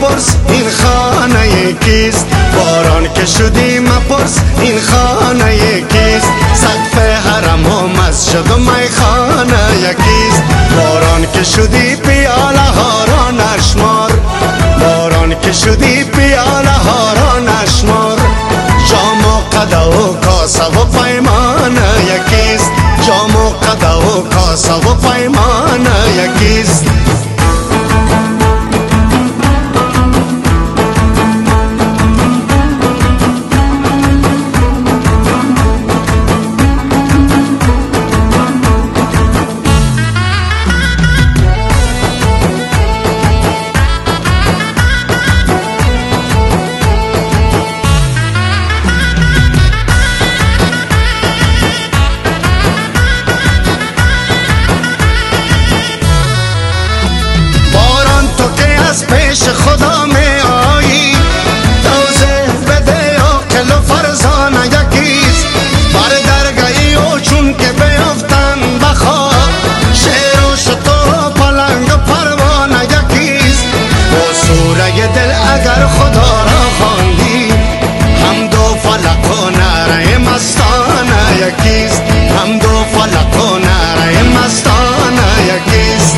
مپرس این خانه کیست، باران که شدی مپرس این خانه کیست، سقف حرم و مسجد و میخانه یکیست، باران که شدی پیاله ها را نشمار، باران که شدی پیاله ها را نشمار، جام و قده و کاسه و پیمان یکیست، جام و قده و کاسه و پیمان یکیست. پیش خدا می آیی توزه بده عقل و فرزانه یکیست، بر درگاهی و چون که بیفتن بخواب، شیر و شتر و پلنگ و پروانه یکیست، با سوره دل اگر خدا را خواندی، حمد و فلک و نعره مستانه یکیست، حمد و فلک و نعره مستانه یکیست.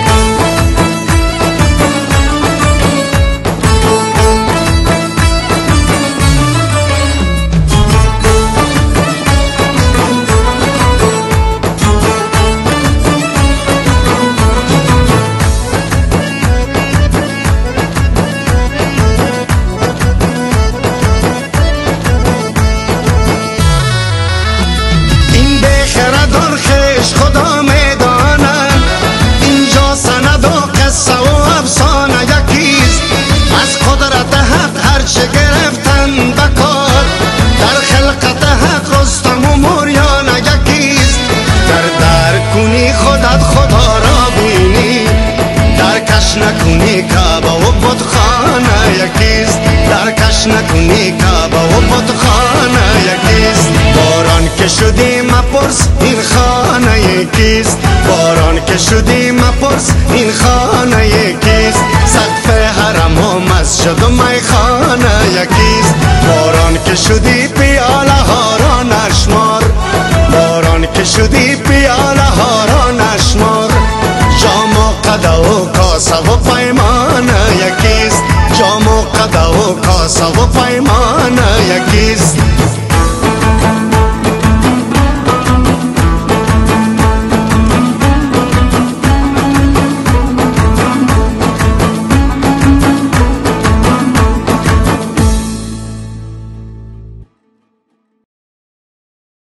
خدا میداند اینجا سند و قصه و افسانه یکیست، از قدرت حق هرچه گرفتن بکار، در خلقت حق رستم و موریانه یکیست، در کنی خودت خدا را بینی، در کش نکنی کعبه و بتخانه یکیست، در کش نکنی کعبه و بتخانه یکیست، باران که شدی مپرس این خانه کیست، باران که شدی مپرس این خانه کیست، سقف حرم و مسجد و میخانه یکیست، باران که شدی پیاله ها را نشمار، باران که شدی پیاله ها را نشمار، جام و قده و کاسه و پیمان یکیست، جام و قده و کاسه و